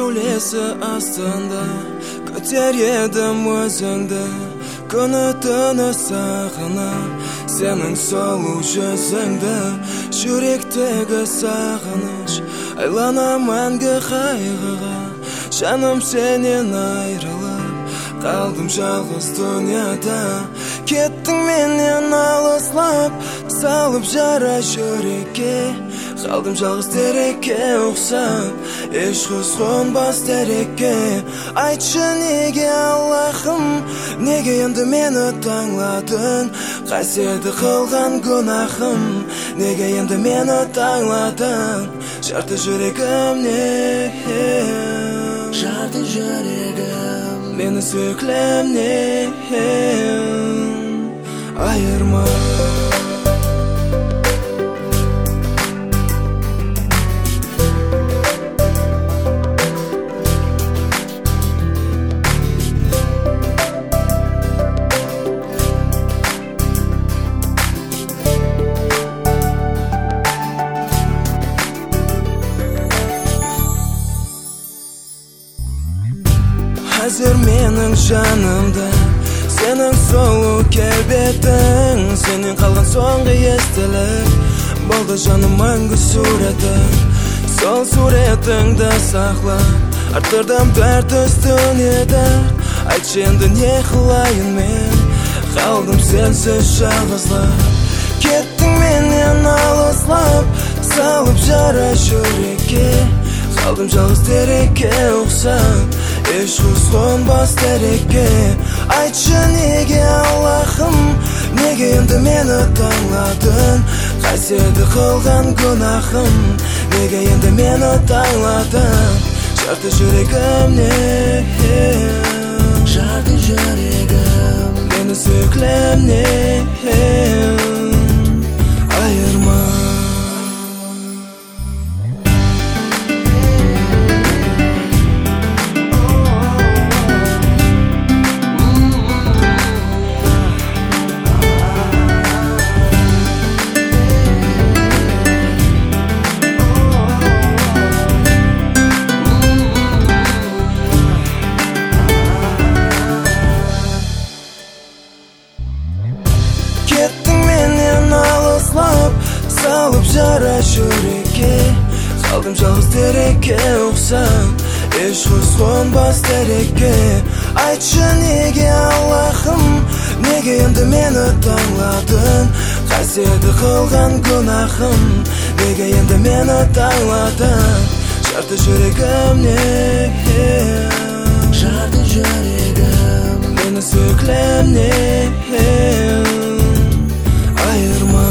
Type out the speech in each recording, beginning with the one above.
сәулесі астында көтер едім өзіңді, күні-түні сағынып сенің сұлу жүзіңді. Жүректегі сағыныш айлана мәңгі қайғыға, жаным сенен айрылып қалдым жалғыз дүнияда. Кеттің менен алыслап, салып жара жүрекке, қалдым жалғыз терекке ұқсап, еш құз қонбас терекке. Айтшы неге Аллахым, неге енді мені таңладың, қасиетті қылған күнәхым, неге енді мені таңладың, жарты жүрегімнен, жарты жүрегім мені сүйкілемнен айырма. Әзір менің жанымда сенің сұлу келбетің, сенен қалған соңғы естілік болды жаным мәңгі суретің. Сол суретіңді сақлап арттырдым дәрт үстіне дәрт. Айтшы енді не қылайын мен, қалдым сенсіз жалғызлап. Кеттің менен алыслап, салып жара жүрекке, қалдым жалғыз терекке ұқсап, еш құз қонбас терекке. Айтшы неге Аллахым, неге енді мені таңладың, қасиетті қылған күнәхым, неге енді мені таңладың, жарты жүрегімнен, жарты жүрегім мені сүйкілемнен айырма. Кеттің менен алыслап, салып жара жүрекке, қалдым жалғыз терекке ұқсап, еш құз қонбас терекке. Айтшы неге Аллахым, неге енді мені таңладың, қасиетті қылған күнәхым, неге енді мені таңладың, жарты жүрегімнен, жарты жүрегім мені сүйкілемнен ayırma.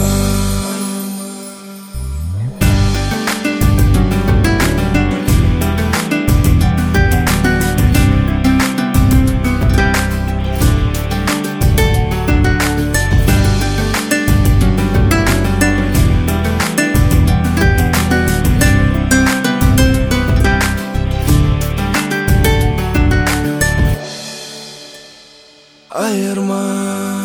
Ayırma.